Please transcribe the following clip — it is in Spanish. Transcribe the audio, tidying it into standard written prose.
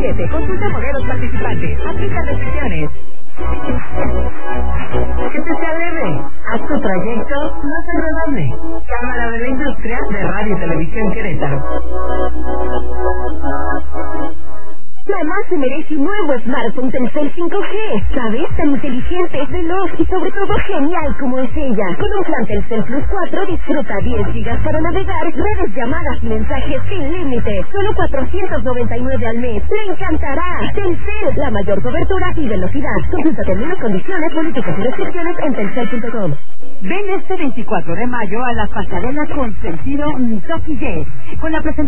7. Consulta modelos participantes. Aplica restricciones. Que te sea leve. Haz tu trayecto más agradable. Cámara de la Industria de Radio y Televisión Querétaro. Mamá se merece un nuevo smartphone Telcel 5G. ¿Sabes? Tan inteligente, veloz y sobre todo genial como es ella. Con un plan Telcel Plus 4 disfruta 10 gigas para navegar, redes, llamadas y mensajes sin límite. Solo 499 al mes. ¡Le encantará! Telcel, la mayor cobertura y velocidad. Consulta términos, condiciones, políticas y restricciones en telcel.com. Ven este 24 de mayo a las pasarelas con sentido Toki Jet. Con la presentación